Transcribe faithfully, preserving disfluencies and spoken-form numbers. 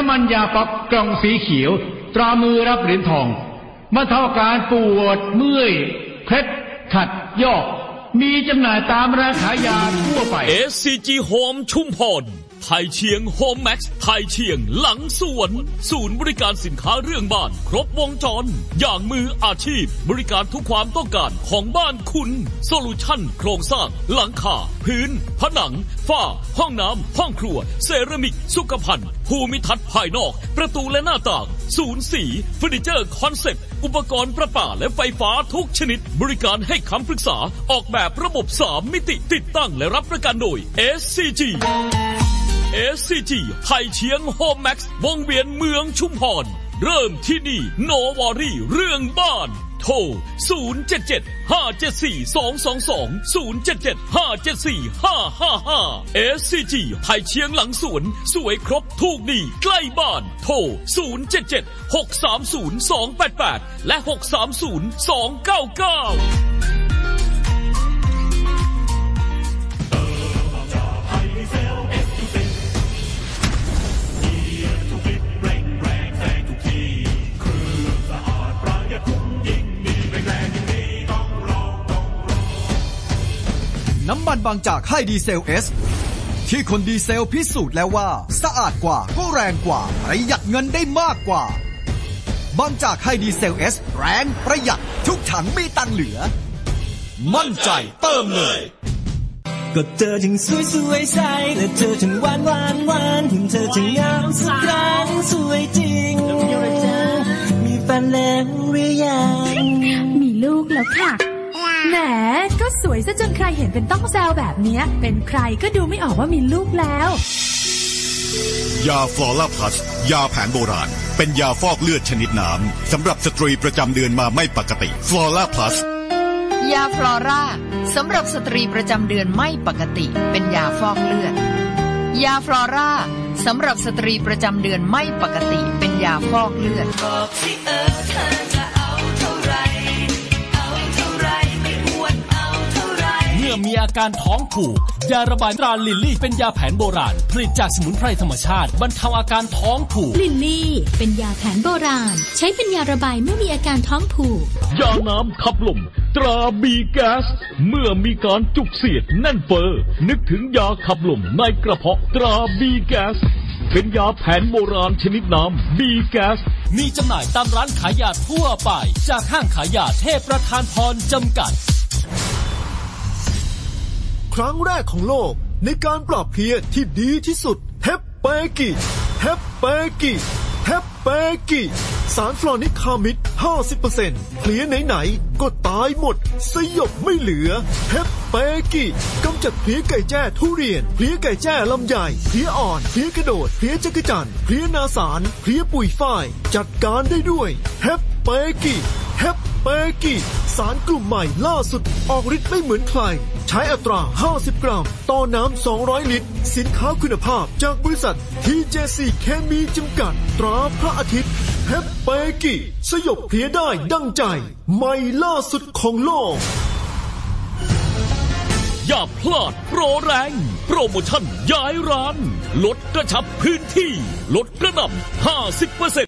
ำมันยาป๊อกกล่องสีเขียวตรามือรับเหรียญทองบรรเทาอาการปวดเมื่อยเคล็ดขัดยอกมีจำหน่ายตามร้านขายยาทั่วไปเอส ซี จี Home ชุมพรไทยเชียงโฮมแม็กซ์ไทยเชียงหลังสวนศูนย์บริการสินค้าเรื่องบ้านครบวงจรอย่างมืออาชีพบริการทุกความต้องการของบ้านคุณโซลูชั่นโครงสร้างหลังคาพื้นผนังฝ้าห้องน้ำห้องครัวเซรามิกสุขภัณฑ์ภูมิทัศน์ภายนอกประตูและหน้าต่างศูนย์สีเฟอร์นิเจอร์คอนเซ็ปต์อุปกรณ์ประปาและไฟฟ้าทุกชนิดบริการให้คำปรึกษาออกแบบระบบสามมิติติดตั้งและรับประกันโดย เอส ซี จีเอส ซี จี ไทยเชียงโฮมแม็กซ์วงเวียนเมืองชุมพรเริ่มที่นี่โนวอรี่เรื่องบ้านโทรศูนย์ เจ็ด เจ็ด ห้า เจ็ด สี่ สอง สอง สอง ศูนย์ เจ็ด เจ็ด ห้า เจ็ด สี่ ห้า ห้า ห้า เอส ซี จี ไทยเชียงหลังสวนสวยครบถูกดีใกล้บ้านโทรศูนย์ เจ็ด เจ็ด หก สาม ศูนย์ สอง แปด แปดและหก สาม ศูนย์ สอง เก้า เก้าน้ำมันบางจากให้ดีเซล S ที่คนดีเซลพิสูจน์แล้วว่าสะอาดกว่าก็แรงกว่าประหยัดเงินได้มากกว่าบางจากให้ดีเซล S แรงประหยัดทุกถังมีตังค์เหลือมั่นใจเติมเลยก็เธอถึงสวยสวยใสและเธอถึงหวานหวานหวานถึงเธอถึงงามสักครั้งสวยจริงมีแฟนแล้วหรือยังมีลูกแล้วค่ะแหมก็สวยซะจนใครเห็นเป็นต้องแซวแบบนี้เป็นใครก็ดูไม่ออกว่ามีลูกแล้วยาฟลอร่าพลัสยาแผนโบราณเป็นยาฟอกเลือดชนิดน้ำสำหรับสตรีประจำเดือนมาไม่ปกติฟลอร่าพลัสยาฟลอร่าสำหรับสตรีประจำเดือนไม่ปกติเป็นยาฟอกเลือดยาฟลอร่าสำหรับสตรีประจำเดือนไม่ปกติเป็นยาฟอกเลือดบอกสิเออเธอจะเอาเท่าไรเอาเท่าไรไม่อ้วนเอาเท่าไรเมื่อมีอาการท้องผูกยาระบายตราลิลลี่เป็นยาแผนโบราณผลิตจากสมุนไพรธรรมชาติบรรเทาอาการท้องผูกลิลลี่เป็นยาแผนโบราณใช้เป็นยาระบายเมื่อมีอาการท้องผูกยาน้ำขับลมตราบีแก๊สเมื่อมีการจุกเสียดแน่นเฟ้อนึกถึงยาขับลมในกระเพาะตราบีแก๊สเป็นยาแผนโบราณชนิดน้ำบีแก๊สมีจำหน่ายตามร้านขายยาทั่วไปจากห้างขายยาเทพประธานพรจำกัดครั้งแรกของโลกในการปราบเพลียที่ดีที่สุดเฮปเปกิเฮปเปกิเฮปเปกิสารฟลอนิกคามิด ห้าสิบเปอร์เซ็นต์ เพลียไหนๆก็ตายหมดสยบไม่เหลือเฮปเปกิกำจัดเพลียไก่แจ้ทุเรียนเพลียไก่แจ้ลำใหญ่เพลียอ่อนเพลียกระโดดเพลียจักรจั่นเพลียนาสารเพลียปุ๋ยฝ้ายจัดการได้ด้วยเฮปเปกิเฮปเปกิสารกลุ่มใหม่ล่าสุดออกฤทธิ์ไม่เหมือนใครใช้อัตราห้าสิบกรัมต่อน้ำสองร้อยลิตรสินค้าคุณภาพจากบริษัท ที เจ ซี เคมีจำกัดตราพระอาทิตย์เฮปเปกิสยบเพลียได้ดังใจใหม่ล่าสุดของโลกอย่าพลาดโปรแรงโปรโมชั่นย้ายร้านลดกระชับพื้นที่ลดกระหน่ำ ห้าสิบเปอร์เซ็นต์